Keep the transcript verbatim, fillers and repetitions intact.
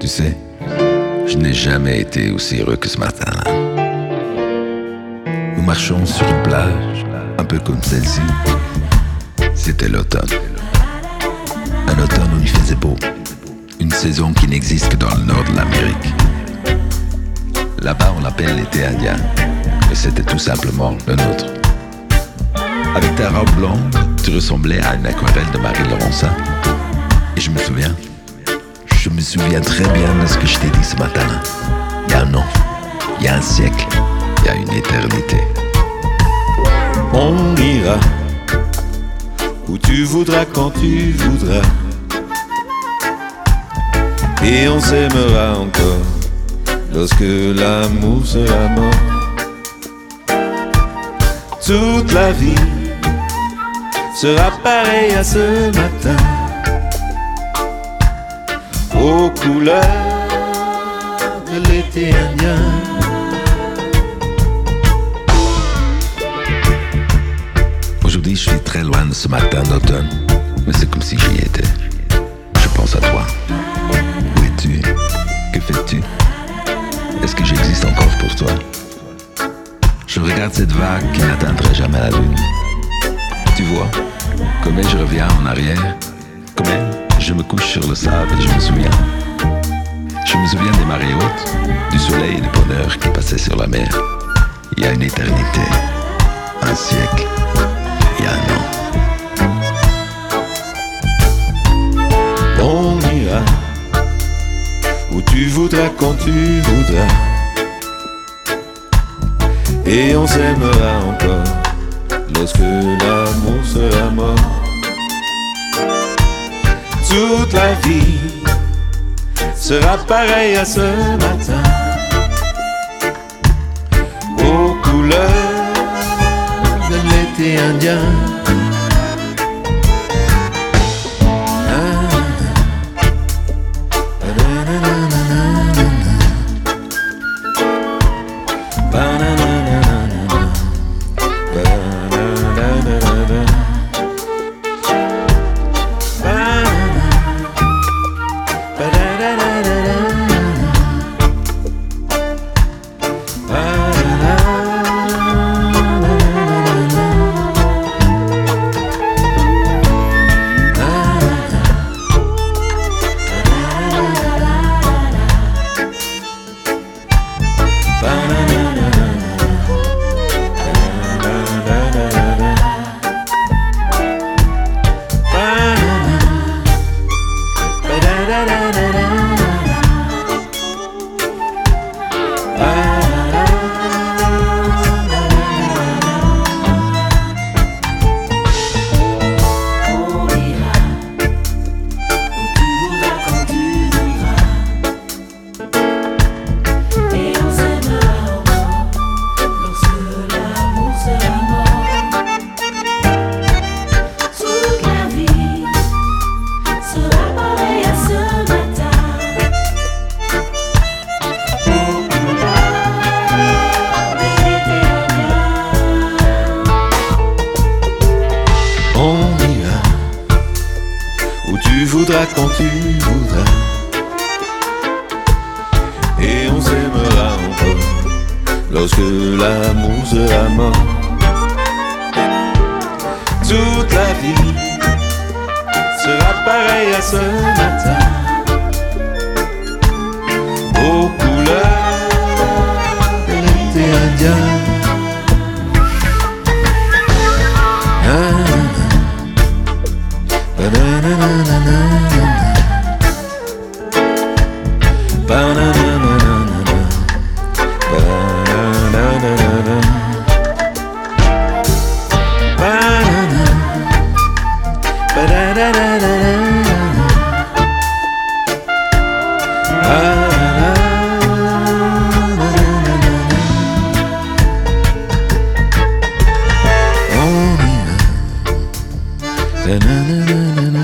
Tu sais, je n'ai jamais été aussi heureux que ce matin-là. Nous marchons sur une plage, un peu comme celle-ci. C'était l'automne. Un automne où il faisait beau. Une saison qui n'existe que dans le nord de l'Amérique. Là-bas, on l'appelle l'été indien. Mais c'était tout simplement le nôtre. Avec ta robe blonde, tu ressemblais à une aquarelle de Marie Laurencin. Et je me souviens, je me souviens très bien de ce que je t'ai dit ce matin-là. Il y a un an, il y a un siècle, il y a une éternité. On ira où tu voudras quand tu voudras. Et on s'aimera encore lorsque l'amour sera mort. Toute la vie sera pareille à ce matin, aux couleurs de l'été indien. Aujourd'hui, je suis très loin de ce matin d'automne, mais c'est comme si j'y étais. Je pense à toi. Où es-tu? Que fais-tu? Est-ce que j'existe encore pour toi? Je regarde cette vague qui n'atteindrait jamais la lune. Tu vois, comme je reviens en arrière, comme je me couche sur le sable et je me souviens. Je me souviens des marées hautes, du soleil et du bonheur qui passaient sur la mer. Il y a une éternité, un siècle, il y a un an. On ira où tu voudras quand tu voudras. Et on s'aimera encore lorsque l'amour sera mort. Toute la vie sera pareille à ce matin, aux couleurs de l'été indien. Quand tu voudras, et on s'aimera encore lorsque l'amour sera mort. Toute la vie sera pareille à ce matin, aux couleurs de l'été indien. Ah, ba-da-da-da-da-da. Na na na na na.